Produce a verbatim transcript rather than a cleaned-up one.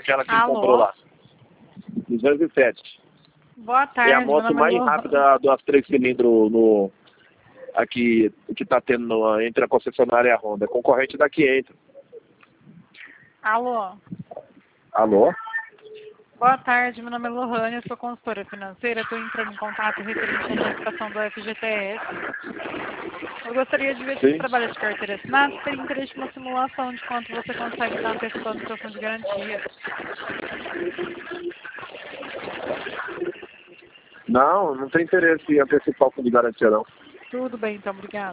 aquela que Alô? comprou lá. duzentos e sete. Boa tarde, É a moto meu nome mais é Lohane. rápida dos três cilindros no, aqui, que está tendo no, entre a concessionária e a Honda. É concorrente da quinhentos. Alô? Alô? Boa tarde, meu nome é Lohane, eu sou consultora financeira, estou entrando em contato referente à notificação do F G T S. Eu gostaria de ver se Sim. você trabalha de carteira assinada, se teria interesse em uma simulação de quanto você consegue estar antecipando o seu fundo de garantia. Não, não tem interesse em antecipar o fundo de garantia, não. Tudo bem, então, obrigada.